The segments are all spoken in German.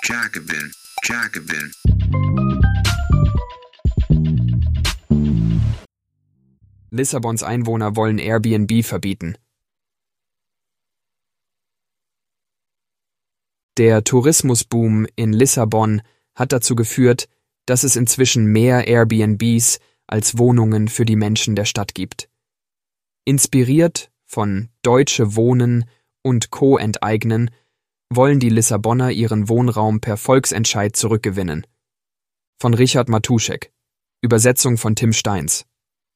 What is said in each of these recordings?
Jacobin, Jacobin. Lissabons Einwohner wollen Airbnb verbieten. Der Tourismusboom in Lissabon hat dazu geführt, dass es inzwischen mehr Airbnbs als Wohnungen für die Menschen der Stadt gibt. Inspiriert von Deutsche Wohnen und Co. enteignen, wollen die Lissabonner ihren Wohnraum per Volksentscheid zurückgewinnen. Von Richard Matuschek. Übersetzung von Tim Steins.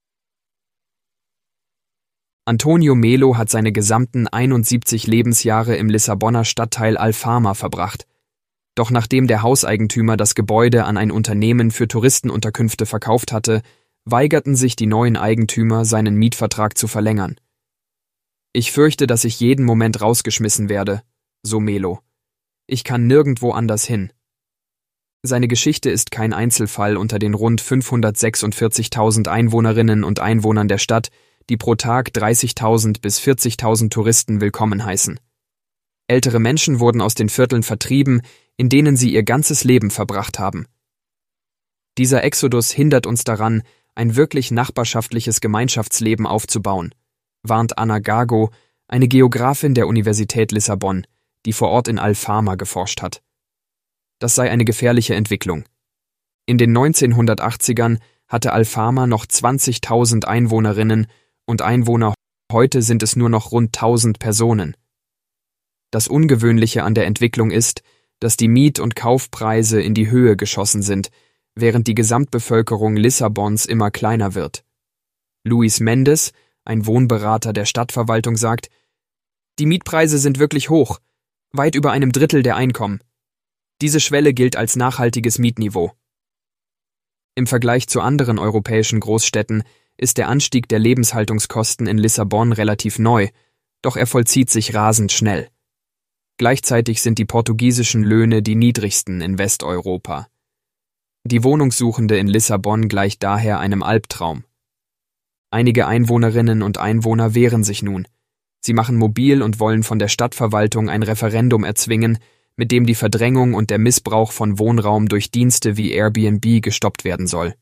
Antonio Melo hat seine gesamten 71 Lebensjahre im Lissabonner Stadtteil Alfama verbracht. Doch nachdem der Hauseigentümer das Gebäude an ein Unternehmen für Touristenunterkünfte verkauft hatte, weigerten sich die neuen Eigentümer, seinen Mietvertrag zu verlängern. »Ich fürchte, dass ich jeden Moment rausgeschmissen werde«, so Melo. »Ich kann nirgendwo anders hin.« Seine Geschichte ist kein Einzelfall unter den rund 546.000 Einwohnerinnen und Einwohnern der Stadt, die pro Tag 30.000 bis 40.000 Touristen willkommen heißen. Ältere Menschen wurden aus den Vierteln vertrieben, in denen sie ihr ganzes Leben verbracht haben. Dieser Exodus hindert uns daran, ein wirklich nachbarschaftliches Gemeinschaftsleben aufzubauen, warnt Ana Gago, eine Geografin der Universität Lissabon, die vor Ort in Alfama geforscht hat. Das sei eine gefährliche Entwicklung. In den 1980ern hatte Alfama noch 20.000 Einwohnerinnen und Einwohner, heute sind es nur noch rund 1.000 Personen. Das Ungewöhnliche an der Entwicklung ist, dass die Miet- und Kaufpreise in die Höhe geschossen sind, während die Gesamtbevölkerung Lissabons immer kleiner wird. Luis Mendes, ein Wohnberater der Stadtverwaltung, sagt: Die Mietpreise sind wirklich hoch, weit über einem Drittel der Einkommen. Diese Schwelle gilt als nachhaltiges Mietniveau. Im Vergleich zu anderen europäischen Großstädten ist der Anstieg der Lebenshaltungskosten in Lissabon relativ neu, doch er vollzieht sich rasend schnell. Gleichzeitig sind die portugiesischen Löhne die niedrigsten in Westeuropa. Die Wohnungssuchende in Lissabon gleicht daher einem Albtraum. Einige Einwohnerinnen und Einwohner wehren sich nun. Sie machen mobil und wollen von der Stadtverwaltung ein Referendum erzwingen, mit dem die Verdrängung und der Missbrauch von Wohnraum durch Dienste wie Airbnb gestoppt werden soll.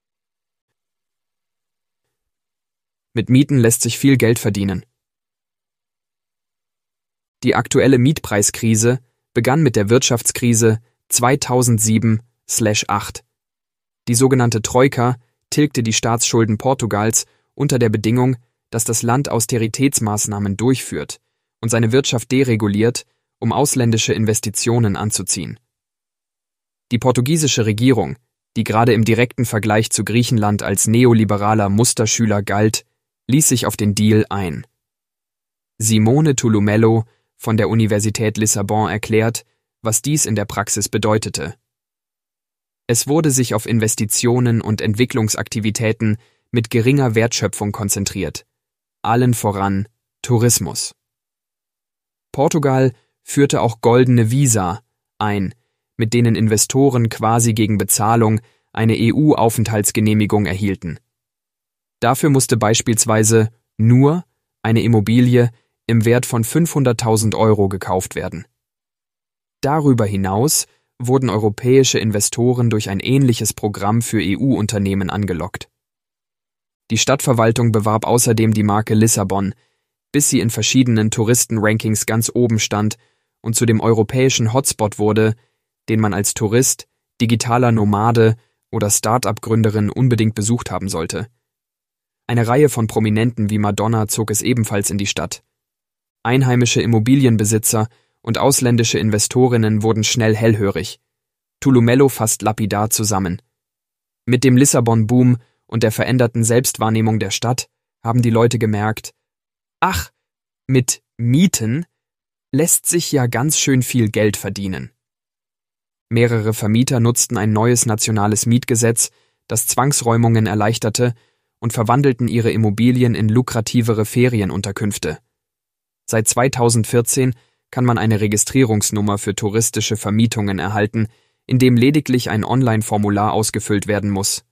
Mit Mieten lässt sich viel Geld verdienen. Die aktuelle Mietpreiskrise begann mit der Wirtschaftskrise 2007/8. Die sogenannte Troika tilgte die Staatsschulden Portugals unter der Bedingung, dass das Land Austeritätsmaßnahmen durchführt und seine Wirtschaft dereguliert, um ausländische Investitionen anzuziehen. Die portugiesische Regierung, die gerade im direkten Vergleich zu Griechenland als neoliberaler Musterschüler galt, ließ sich auf den Deal ein. Simone Tolumelo von der Universität Lissabon erklärt, was dies in der Praxis bedeutete. Es wurde sich auf Investitionen und Entwicklungsaktivitäten mit geringer Wertschöpfung konzentriert, allen voran Tourismus. Portugal führte auch goldene Visa ein, mit denen Investoren quasi gegen Bezahlung eine EU-Aufenthaltsgenehmigung erhielten. Dafür musste beispielsweise nur eine Immobilie im Wert von 500.000 Euro gekauft werden. Darüber hinaus wurden europäische Investoren durch ein ähnliches Programm für EU-Unternehmen angelockt. Die Stadtverwaltung bewarb außerdem die Marke Lissabon, bis sie in verschiedenen Touristenrankings ganz oben stand und zu dem europäischen Hotspot wurde, den man als Tourist, digitaler Nomade oder Start-up-Gründerin unbedingt besucht haben sollte. Eine Reihe von Prominenten wie Madonna zog es ebenfalls in die Stadt. Einheimische Immobilienbesitzer und ausländische Investorinnen wurden schnell hellhörig. Tolumelo fasst lapidar zusammen. Mit dem Lissabon-Boom und der veränderten Selbstwahrnehmung der Stadt haben die Leute gemerkt: Ach, mit Mieten lässt sich ja ganz schön viel Geld verdienen. Mehrere Vermieter nutzten ein neues nationales Mietgesetz, das Zwangsräumungen erleichterte, und verwandelten ihre Immobilien in lukrativere Ferienunterkünfte. Seit 2014 kann man eine Registrierungsnummer für touristische Vermietungen erhalten, in dem lediglich ein Online-Formular ausgefüllt werden muss.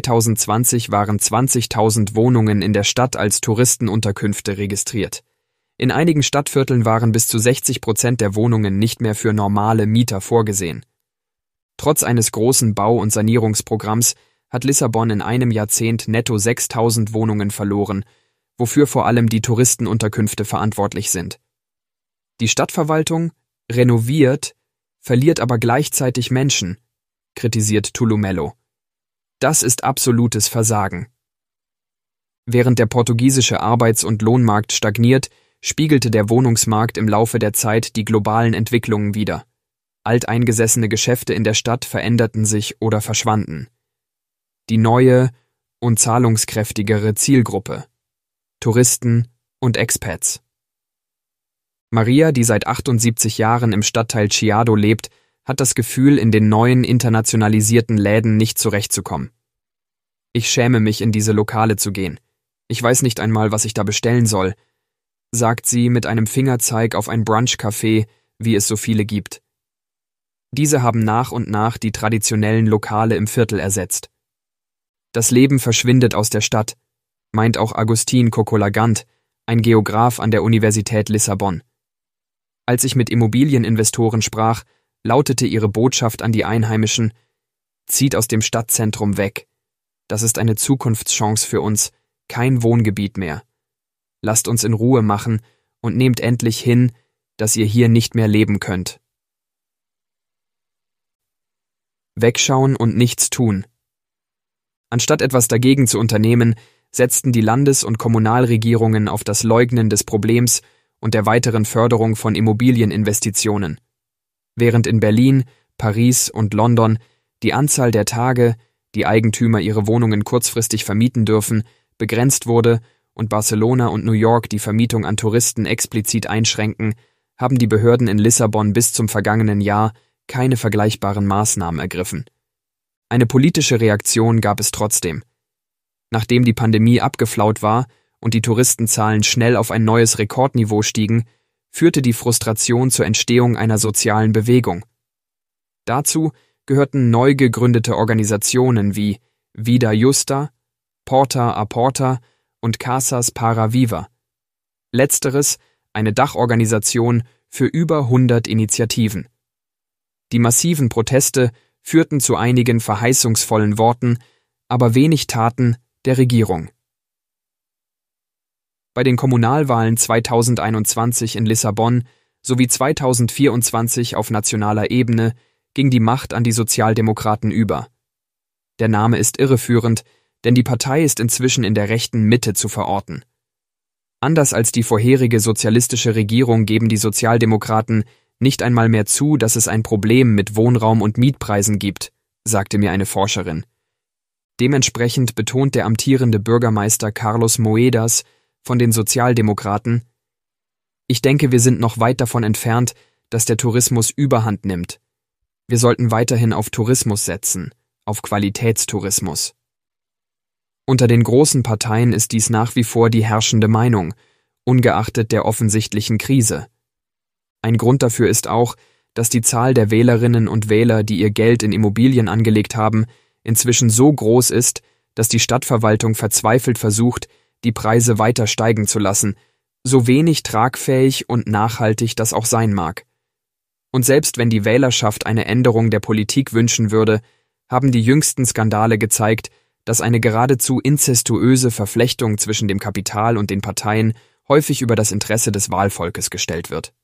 2020 waren 20.000 Wohnungen in der Stadt als Touristenunterkünfte registriert. In einigen Stadtvierteln waren bis zu 60% der Wohnungen nicht mehr für normale Mieter vorgesehen. Trotz eines großen Bau- und Sanierungsprogramms hat Lissabon in einem Jahrzehnt netto 6.000 Wohnungen verloren, wofür vor allem die Touristenunterkünfte verantwortlich sind. Die Stadtverwaltung renoviert, verliert aber gleichzeitig Menschen, kritisiert Tolumelo. Das ist absolutes Versagen. Während der portugiesische Arbeits- und Lohnmarkt stagniert, spiegelte der Wohnungsmarkt im Laufe der Zeit die globalen Entwicklungen wider. Alteingesessene Geschäfte in der Stadt veränderten sich oder verschwanden. Die neue und zahlungskräftigere Zielgruppe: Touristen und Expats. Maria, die seit 78 Jahren im Stadtteil Chiado lebt, hat das Gefühl, in den neuen internationalisierten Läden nicht zurechtzukommen. Ich schäme mich, in diese Lokale zu gehen. Ich weiß nicht einmal, was ich da bestellen soll, sagt sie mit einem Fingerzeig auf ein Brunch-Café, wie es so viele gibt. Diese haben nach und nach die traditionellen Lokale im Viertel ersetzt. Das Leben verschwindet aus der Stadt, meint auch Agustin Cocolagant, ein Geograf an der Universität Lissabon. Als ich mit Immobilieninvestoren sprach, lautete ihre Botschaft an die Einheimischen: Zieht aus dem Stadtzentrum weg. Das ist eine Zukunftschance für uns, kein Wohngebiet mehr. Lasst uns in Ruhe machen und nehmt endlich hin, dass ihr hier nicht mehr leben könnt. Wegschauen und nichts tun. Anstatt etwas dagegen zu unternehmen, setzten die Landes- und Kommunalregierungen auf das Leugnen des Problems und der weiteren Förderung von Immobilieninvestitionen. Während in Berlin, Paris und London die Anzahl der Tage, die Eigentümer ihre Wohnungen kurzfristig vermieten dürfen, begrenzt wurde und Barcelona und New York die Vermietung an Touristen explizit einschränken, haben die Behörden in Lissabon bis zum vergangenen Jahr keine vergleichbaren Maßnahmen ergriffen. Eine politische Reaktion gab es trotzdem. Nachdem die Pandemie abgeflaut war und die Touristenzahlen schnell auf ein neues Rekordniveau stiegen, führte die Frustration zur Entstehung einer sozialen Bewegung. Dazu gehörten neu gegründete Organisationen wie Vida Justa, Porta a Porta und Casas para Viva. Letzteres eine Dachorganisation für über 100 Initiativen. Die massiven Proteste führten zu einigen verheißungsvollen Worten, aber wenig Taten der Regierung. Bei den Kommunalwahlen 2021 in Lissabon sowie 2024 auf nationaler Ebene ging die Macht an die Sozialdemokraten über. Der Name ist irreführend, denn die Partei ist inzwischen in der rechten Mitte zu verorten. Anders als die vorherige sozialistische Regierung geben die Sozialdemokraten nicht einmal mehr zu, dass es ein Problem mit Wohnraum und Mietpreisen gibt, sagte mir eine Forscherin. Dementsprechend betont der amtierende Bürgermeister Carlos Moedas von den Sozialdemokraten: Ich denke, wir sind noch weit davon entfernt, dass der Tourismus Überhand nimmt. Wir sollten weiterhin auf Tourismus setzen, auf Qualitätstourismus. Unter den großen Parteien ist dies nach wie vor die herrschende Meinung, ungeachtet der offensichtlichen Krise. Ein Grund dafür ist auch, dass die Zahl der Wählerinnen und Wähler, die ihr Geld in Immobilien angelegt haben, inzwischen so groß ist, dass die Stadtverwaltung verzweifelt versucht, die Preise weiter steigen zu lassen, so wenig tragfähig und nachhaltig das auch sein mag. Und selbst wenn die Wählerschaft eine Änderung der Politik wünschen würde, haben die jüngsten Skandale gezeigt, dass eine geradezu inzestuöse Verflechtung zwischen dem Kapital und den Parteien häufig über das Interesse des Wahlvolkes gestellt wird.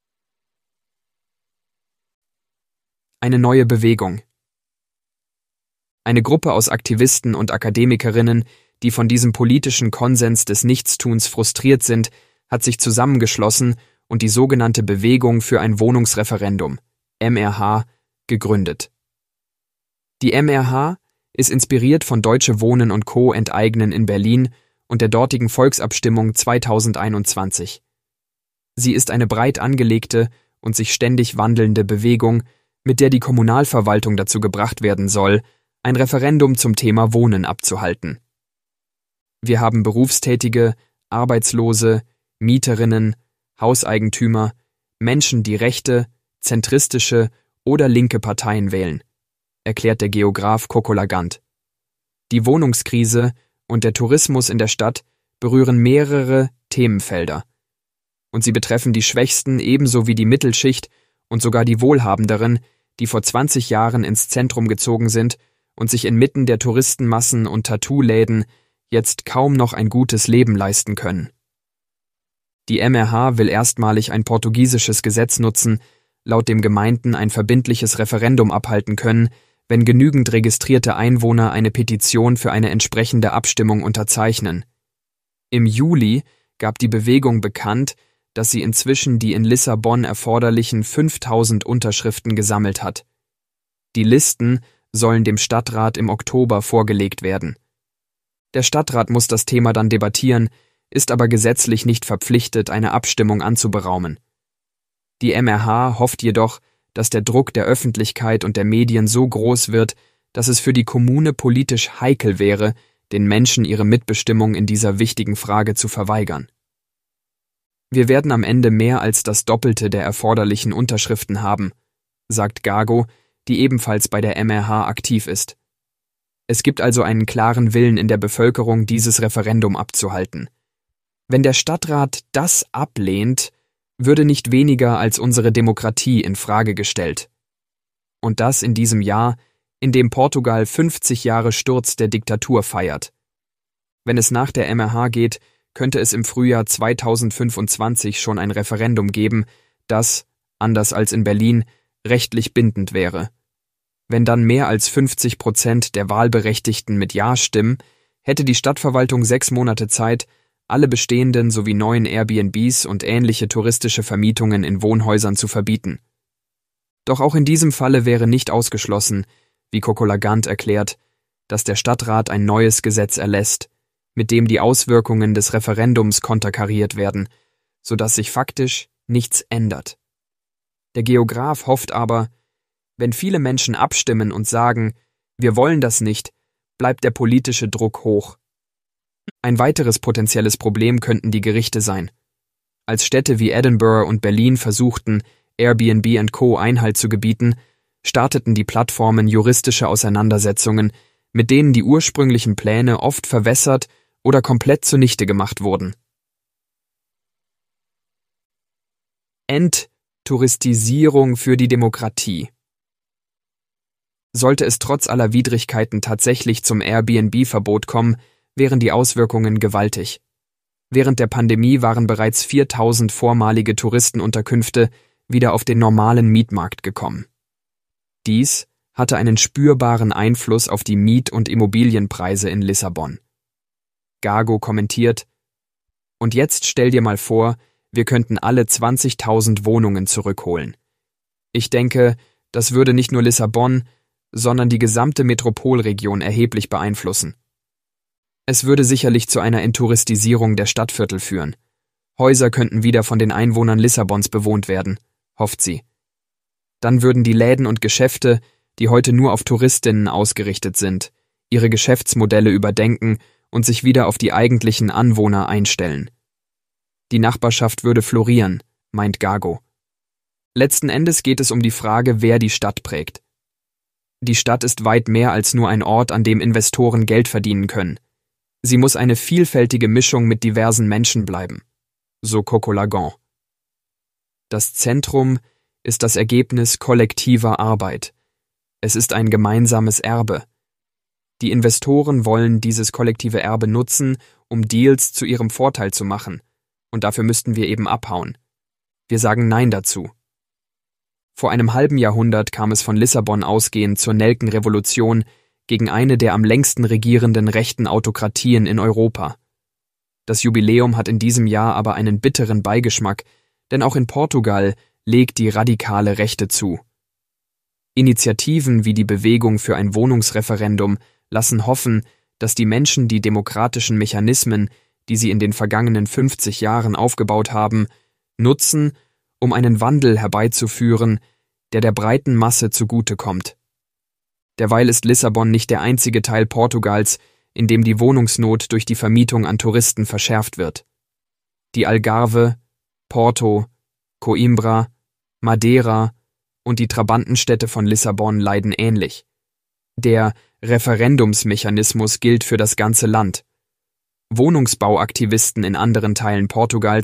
Eine neue Bewegung. Eine Gruppe aus Aktivisten und Akademikerinnen, die von diesem politischen Konsens des Nichtstuns frustriert sind, hat sich zusammengeschlossen und die sogenannte Bewegung für ein Wohnungsreferendum, MRH, gegründet. Die MRH ist inspiriert von Deutsche Wohnen und Co. enteignen in Berlin und der dortigen Volksabstimmung 2021. Sie ist eine breit angelegte und sich ständig wandelnde Bewegung, mit der die Kommunalverwaltung dazu gebracht werden soll, ein Referendum zum Thema Wohnen abzuhalten. Wir haben Berufstätige, Arbeitslose, Mieterinnen, Hauseigentümer, Menschen, die rechte, zentristische oder linke Parteien wählen, erklärt der Geograf Cocolagant. Die Wohnungskrise und der Tourismus in der Stadt berühren mehrere Themenfelder. und sie betreffen die Schwächsten ebenso wie die Mittelschicht und sogar die Wohlhabenderen, die vor 20 Jahren ins Zentrum gezogen sind und sich inmitten der Touristenmassen und Tattoo-Läden jetzt kaum noch ein gutes Leben leisten können. Die MRH will erstmalig ein portugiesisches Gesetz nutzen, laut dem Gemeinden ein verbindliches Referendum abhalten können, wenn genügend registrierte Einwohner eine Petition für eine entsprechende Abstimmung unterzeichnen. Im Juli gab die Bewegung bekannt, dass sie inzwischen die in Lissabon erforderlichen 5000 Unterschriften gesammelt hat. Die Listen sollen dem Stadtrat im Oktober vorgelegt werden. Der Stadtrat muss das Thema dann debattieren, ist aber gesetzlich nicht verpflichtet, eine Abstimmung anzuberaumen. Die MRH hofft jedoch, dass der Druck der Öffentlichkeit und der Medien so groß wird, dass es für die Kommune politisch heikel wäre, den Menschen ihre Mitbestimmung in dieser wichtigen Frage zu verweigern. Wir werden am Ende mehr als das Doppelte der erforderlichen Unterschriften haben, sagt Gago, die ebenfalls bei der MRH aktiv ist. Es gibt also einen klaren Willen in der Bevölkerung, dieses Referendum abzuhalten. Wenn der Stadtrat das ablehnt, würde nicht weniger als unsere Demokratie in Frage gestellt. Und das in diesem Jahr, in dem Portugal 50 Jahre Sturz der Diktatur feiert. Wenn es nach der MRH geht, könnte es im Frühjahr 2025 schon ein Referendum geben, das, anders als in Berlin, rechtlich bindend wäre. Wenn dann mehr als 50% der Wahlberechtigten mit Ja stimmen, hätte die Stadtverwaltung 6 Monate Zeit, alle bestehenden sowie neuen Airbnbs und ähnliche touristische Vermietungen in Wohnhäusern zu verbieten. Doch auch in diesem Falle wäre nicht ausgeschlossen, wie Coco Lagant erklärt, dass der Stadtrat ein neues Gesetz erlässt, mit dem die Auswirkungen des Referendums konterkariert werden, sodass sich faktisch nichts ändert. Der Geograf hofft aber, wenn viele Menschen abstimmen und sagen, wir wollen das nicht, bleibt der politische Druck hoch. Ein weiteres potenzielles Problem könnten die Gerichte sein. Als Städte wie Edinburgh und Berlin versuchten, Airbnb & Co. Einhalt zu gebieten, starteten die Plattformen juristische Auseinandersetzungen, mit denen die ursprünglichen Pläne oft verwässert oder komplett zunichte gemacht wurden. Enttouristisierung für die Demokratie. Sollte es trotz aller Widrigkeiten tatsächlich zum Airbnb-Verbot kommen, wären die Auswirkungen gewaltig. Während der Pandemie waren bereits 4000 vormalige Touristenunterkünfte wieder auf den normalen Mietmarkt gekommen. Dies hatte einen spürbaren Einfluss auf die Miet- und Immobilienpreise in Lissabon. Gago kommentiert: Und jetzt stell dir mal vor, wir könnten alle 20.000 Wohnungen zurückholen. Ich denke, das würde nicht nur Lissabon, sondern die gesamte Metropolregion erheblich beeinflussen. Es würde sicherlich zu einer Enttouristisierung der Stadtviertel führen. Häuser könnten wieder von den Einwohnern Lissabons bewohnt werden, hofft sie. Dann würden die Läden und Geschäfte, die heute nur auf Touristinnen ausgerichtet sind, ihre Geschäftsmodelle überdenken und sich wieder auf die eigentlichen Anwohner einstellen. Die Nachbarschaft würde florieren, meint Gago. Letzten Endes geht es um die Frage, wer die Stadt prägt. Die Stadt ist weit mehr als nur ein Ort, an dem Investoren Geld verdienen können. Sie muss eine vielfältige Mischung mit diversen Menschen bleiben, so Coco Lagant. Das Zentrum ist das Ergebnis kollektiver Arbeit. Es ist ein gemeinsames Erbe. Die Investoren wollen dieses kollektive Erbe nutzen, um Deals zu ihrem Vorteil zu machen, und dafür müssten wir eben abhauen. Wir sagen Nein dazu. Vor einem halben Jahrhundert kam es von Lissabon ausgehend zur Nelkenrevolution gegen eine der am längsten regierenden rechten Autokratien in Europa. Das Jubiläum hat in diesem Jahr aber einen bitteren Beigeschmack, denn auch in Portugal legt die radikale Rechte zu. Initiativen wie die Bewegung für ein Wohnungsreferendum lassen hoffen, dass die Menschen die demokratischen Mechanismen, die sie in den vergangenen 50 Jahren aufgebaut haben, nutzen, um einen Wandel herbeizuführen, der breiten Masse zugutekommt. Derweil ist Lissabon nicht der einzige Teil Portugals, in dem die Wohnungsnot durch die Vermietung an Touristen verschärft wird. Die Algarve, Porto, Coimbra, Madeira und die Trabantenstädte von Lissabon leiden ähnlich. Der Referendumsmechanismus gilt für das ganze Land. Wohnungsbauaktivisten in anderen Teilen Portugals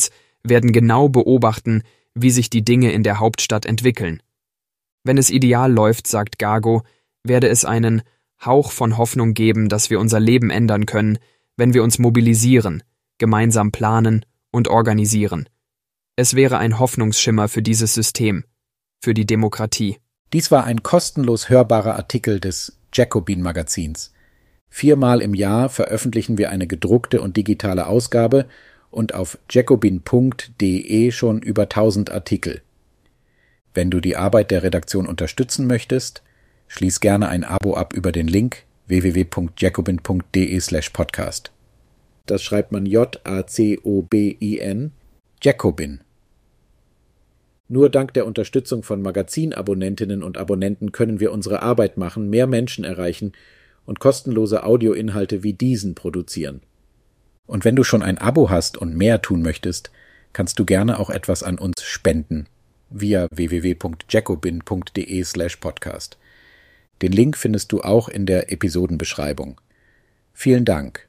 werden genau beobachten, wie sich die Dinge in der Hauptstadt entwickeln. Wenn es ideal läuft, sagt Gago, werde es einen Hauch von Hoffnung geben, dass wir unser Leben ändern können, wenn wir uns mobilisieren, gemeinsam planen und organisieren. Es wäre ein Hoffnungsschimmer für dieses System, für die Demokratie. Dies war ein kostenlos hörbarer Artikel des Jacobin-Magazins. 4-mal im Jahr veröffentlichen wir eine gedruckte und digitale Ausgabe und auf jacobin.de schon über 1000 Artikel. Wenn du die Arbeit der Redaktion unterstützen möchtest, schließ gerne ein Abo ab über den Link www.jacobin.de/podcast. Das schreibt man Jacobin, Jacobin. Nur dank der Unterstützung von Magazinabonnentinnen und Abonnenten können wir unsere Arbeit machen, mehr Menschen erreichen und kostenlose Audioinhalte wie diesen produzieren. Und wenn du schon ein Abo hast und mehr tun möchtest, kannst du gerne auch etwas an uns spenden via www.jacobin.de/podcast. Den Link findest du auch in der Episodenbeschreibung. Vielen Dank.